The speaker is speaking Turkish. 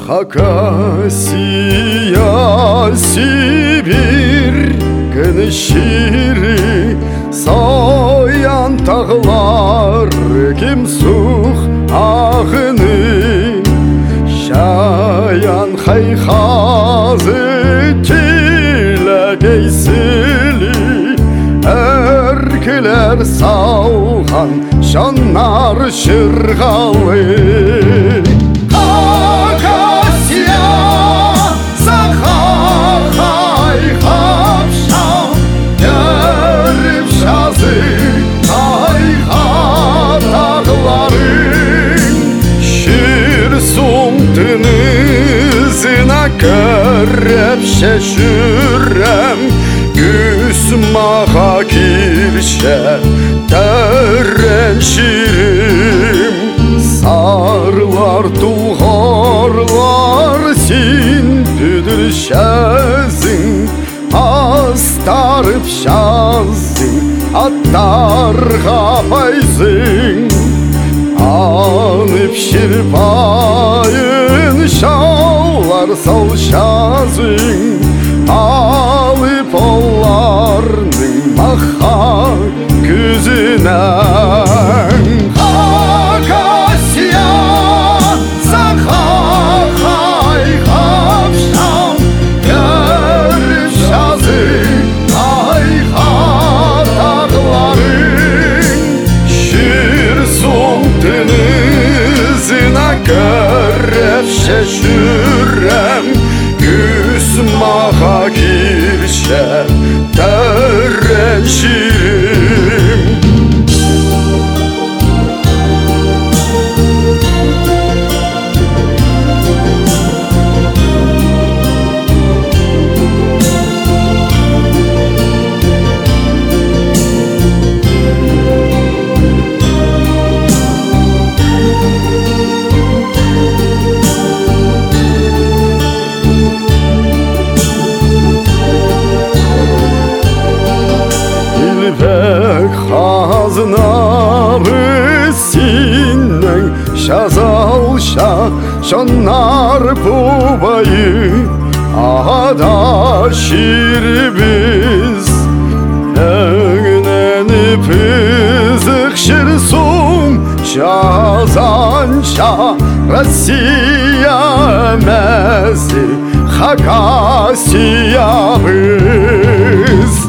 Хакасия, Сибирь, Кеншири, Саян тағлар, Кемсух ағыны, Шаян хайхазы, Келегейсілі, Әркілер салған, Жаннар шырғалы. Көріп шешірем, күз маға кирше тәрен ширим. Сарлар туғарлар син бүдіршәзің, астарып шазың, аттарға пайзың. Анып шырпайын шаулар салшазың, алып оларның маха күзінен. Хакасия, сақа қайқап шам, көріп шазың, айға тағларың. Шыр Denizine görüp şaşırem, Güz mağa girşe derreşirim. Hazınabı sinnen şazalşa şannar bubayı ada şirbiz Ögnenip zıkşırsum şazanşa Россия mezi Хакасия biz